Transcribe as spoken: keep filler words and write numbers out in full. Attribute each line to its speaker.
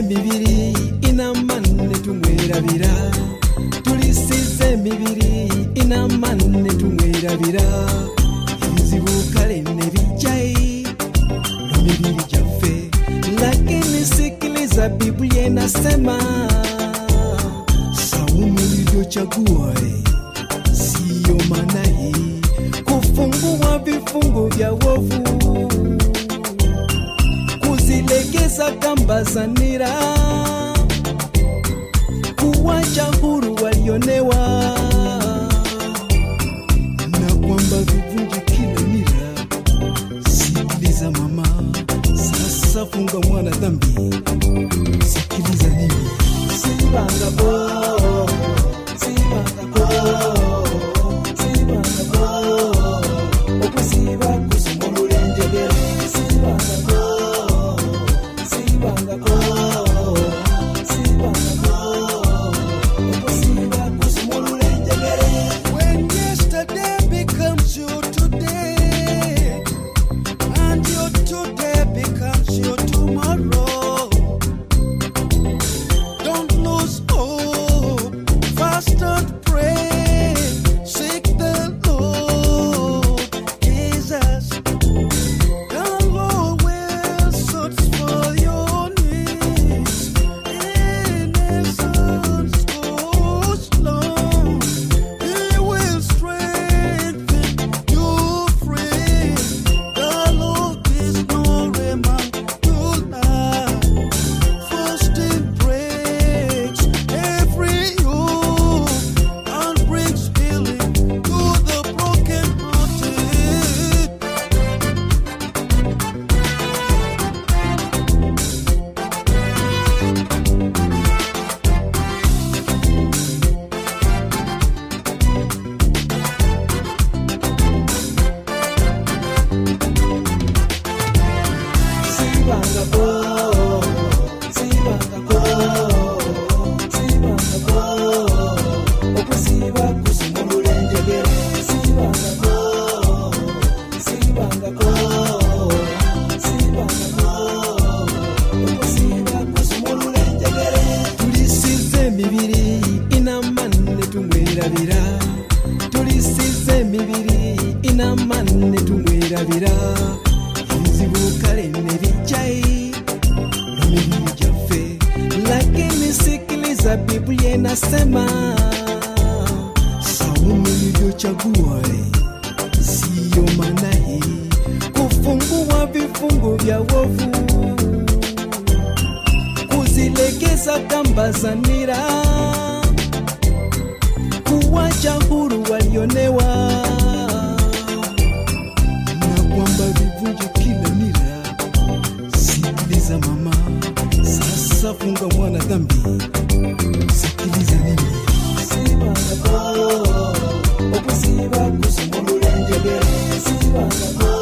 Speaker 1: mibiri inamane tumwerabira tulisize mibiri inamane tumwerabira ebizibu kale ne bijai mibiri jafe lakini sikiliza Biblia inasema saumu ulivyochagua sio manai kufungua vifungo vya wovu kuzilegeza kamba za nira kuwacha huru walionewa na kwamba vivunje kila nira. Sikiliza mama, sasa funga mwana dhambi. Sikiliza nini? Sibanga bo, sibanga bo, sibanga bo, okusiba kusumulule njegere. Sibanga bo, sibanga bo, sibanga bo, okusiba kusumulule njegere. When yesterday becomes your today, and your today becomes your tomorrow, don't lose hope. Fast and pray, seek the Lord Jesus. The Lord will search for your needs. Innocence goes long. He will strengthen your friend. The Lord is no man to lie. Fasting breaks every yoke and brings healing to the brokenhearted. Sibanga bo, sibanga bo, sibanga bo, okusiba kusumulule njegere. Sibanga bo, sibanga bo, sibanga bo, okusiba kusumulule njegere. Tulisize mibiri inamane tumwerabira tulisize mibiri inamane tumwerabira ebizibu kale ne bijai mibiri jafe lakini sikiliza Biblia inasema saumu ulivyochagua sio manai kufungua vifungo vya wovu kuzilegeza kamba za nira kuwacha huru walionewa na kwamba vivunje kila nira. Sikiliza mama, sasa funga mwana dhambi. Sikiliza nini? Sibanga bo, okusiba kusumulule njegere. Sibanga bo,